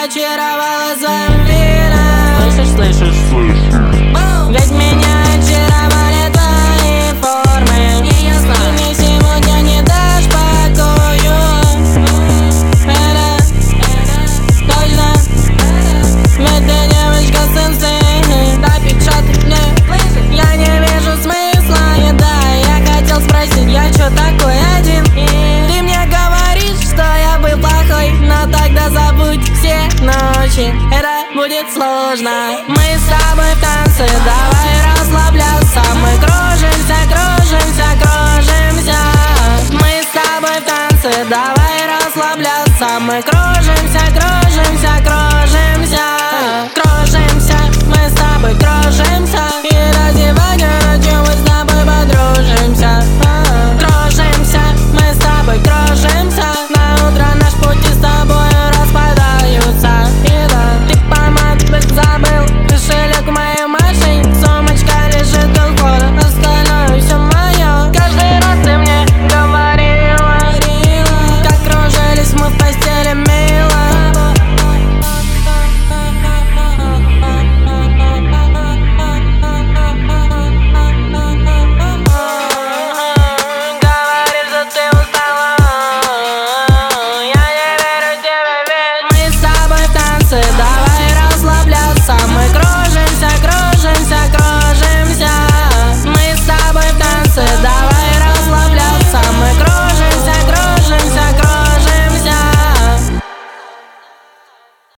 очаровала своим видом. Слышишь? Ведь меня очаровали твои формы. Ты мне сегодня не дашь покою. Это точно. Ведь ты девочка с инстинктом. Да, печатать мне. Я не вижу смысла, и да, я хотел спросить, я чё такой один? Ты мне говоришь, что я был плохой, но тогда забудь все ночи, это будет сложно. Мы с тобой в танце, давай расслабляться. Мы кружимся, кружимся, кружимся. Мы с тобой в танце, давай расслабляться. Мы кружимся, кружимся.